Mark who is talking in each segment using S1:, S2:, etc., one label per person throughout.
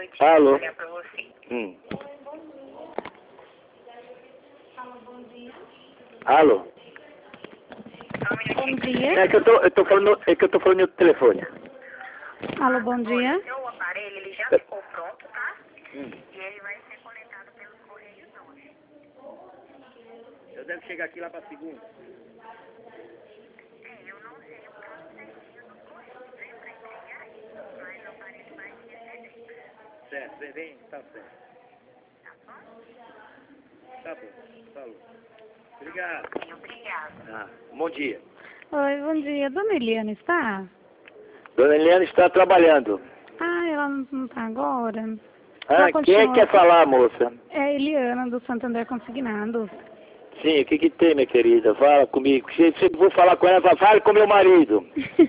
S1: noite.
S2: Alô?
S1: Vou ligar pra você.
S2: Alô?
S1: Só um
S3: Bom
S1: minutinho.
S3: dia.
S2: É que eu tô falando no telefone.
S3: Alô, bom dia.
S1: O seu aparelho, ele já ficou pronto, tá? E ele vai ser coletado pelos Correios hoje.
S2: Eu devo chegar aqui lá pra segunda.
S1: Eu não sei o prazo certinho dos Correios, né? Pra entregar aí. Mas o aparelho vai vir esse dia.
S2: Certo, vem, tá certo.
S1: Tá bom?
S2: Tá bom, falou. Obrigado.
S1: Sim, obrigada.
S2: Ah, bom dia.
S3: Oi, bom dia. Dona Eliana está?
S2: Dona Eliana está trabalhando.
S3: Ah, ela não está agora.
S2: Ah,
S3: Ela
S2: quem é
S3: continua-
S2: que quer falar, moça?
S3: É a Eliana, do Santander Consignados.
S2: Sim, o que tem, minha querida? Fala comigo. Se eu vou falar com ela, fale com meu marido.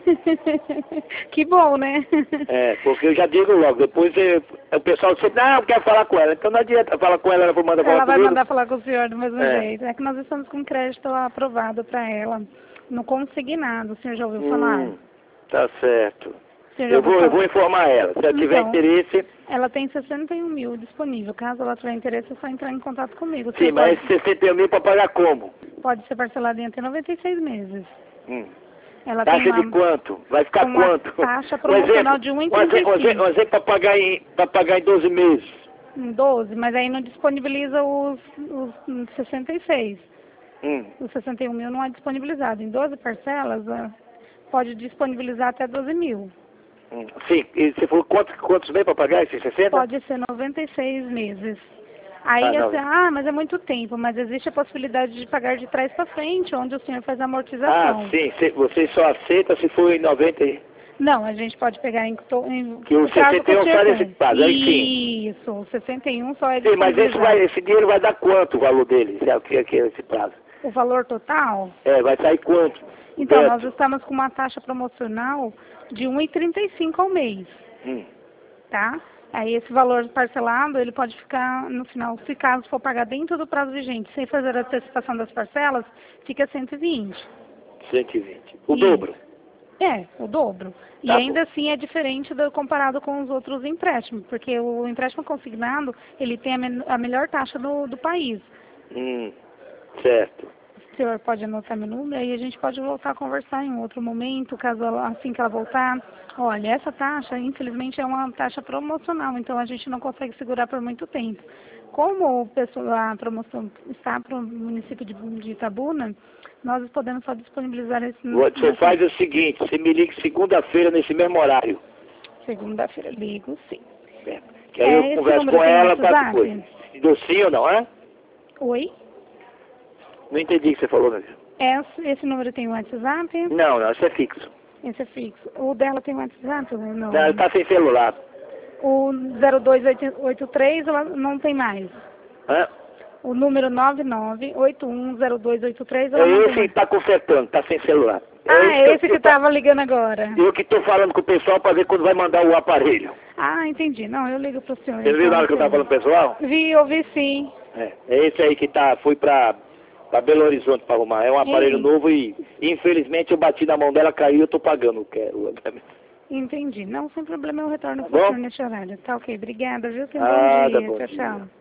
S3: Que bom, né?
S2: É, porque eu já digo logo, depois o pessoal sempre, não, quer falar com ela. Então não adianta falar com ela, ela vai mandar falar
S3: Ela vai
S2: comigo.
S3: mandar falar com o senhor do mesmo
S2: É.
S3: jeito. É que nós estamos com crédito aprovado para ela. No consignado, o senhor já ouviu falar?
S2: Tá certo.
S3: O senhor já
S2: Eu
S3: ouviu
S2: vou
S3: falar?
S2: informar ela. Se ela tiver
S3: Então,
S2: interesse,
S3: ela tem 61 mil disponível. Caso ela tiver interesse, é só entrar em contato comigo. O
S2: sim,
S3: senhor
S2: mas 61 mil para pagar como?
S3: pode ser parcelado em até 96 meses.
S2: Hum.
S3: Ela tem
S2: Taxa
S3: uma,
S2: de quanto? Vai ficar
S3: uma
S2: quanto?
S3: taxa promocional de
S2: um exemplo para pagar em 12 meses.
S3: em 12, mas aí não disponibiliza os 66. Os 61 mil não é disponibilizado. Em 12 parcelas, pode disponibilizar até 12 mil.
S2: Sim, e você falou quantos meses para pagar esses 60?
S3: Pode ser 96 meses. Aí, mas é muito tempo, mas existe a possibilidade de pagar de trás para frente, onde o senhor faz a amortização.
S2: Ah, sim, você só aceita se for em 90 aí.
S3: Não, a gente pode pegar em
S2: Que o
S3: prazo
S2: 61
S3: que
S2: só
S3: o senhor
S2: nesse
S3: quer.
S2: prazo, aí sim.
S3: Isso, o 61 só é
S2: Sim, mas
S3: disponibilizado.
S2: esse dinheiro vai dar quanto o valor dele, se é o que é esse prazo?
S3: O valor total?
S2: É, vai sair quanto?
S3: Então,
S2: Beto?
S3: nós estamos com uma taxa promocional de R$ 1,35 ao mês, tá? Aí esse valor parcelado, ele pode ficar no final, se caso for pagar dentro do prazo vigente, sem fazer a antecipação das parcelas, fica 120.
S2: 120. O
S3: Isso.
S2: dobro.
S3: É, o dobro. E
S2: Tá
S3: ainda assim é diferente comparado com os outros empréstimos, porque o empréstimo consignado, ele tem a melhor taxa do país.
S2: Certo.
S3: O senhor pode anotar meu número, aí a gente pode voltar a conversar em outro momento, caso assim que ela voltar. Olha, essa taxa, infelizmente, é uma taxa promocional, então a gente não consegue segurar por muito tempo. Como a promoção está para o município de Itabuna, nós podemos só disponibilizar esse...
S2: Você faz o seguinte, você me liga segunda-feira nesse mesmo horário.
S3: Segunda-feira, ligo, sim.
S2: É, que aí eu
S3: esse
S2: converso
S3: número
S2: com
S3: tem
S2: ela para
S3: WhatsApp?
S2: depois. Do sim ou não, é?
S3: Oi?
S2: Não entendi o que você falou, meu filho.
S3: Esse número tem WhatsApp?
S2: Não, isso é fixo.
S3: Esse é fixo. O dela tem WhatsApp? Não.
S2: Não, ele tá sem celular.
S3: O 0283 ela não tem mais.
S2: Hã?
S3: O número 99810283 ela
S2: É
S3: não tem
S2: esse que
S3: mais.
S2: tá consertando, tá sem celular.
S3: É esse que
S2: eu
S3: estava ligando agora.
S2: Eu que tô falando com o pessoal para ver quando vai mandar o aparelho.
S3: Ah, entendi. Não, eu ligo pro senhor.
S2: Você viu na hora que eu tava falando com o pessoal?
S3: Ouvi sim.
S2: É esse aí que foi pra Belo Horizonte para arrumar. É um aparelho novo e infelizmente eu bati na mão dela, caiu, eu tô pagando o
S3: Entendi. Não, sem problema, eu retorno
S2: Tá
S3: pro
S2: bom?
S3: senhor nesse horário. Tá ok, obrigada, viu? Tenha um
S2: Bom
S3: bom dia.
S2: dia.
S3: Tchau, tchau.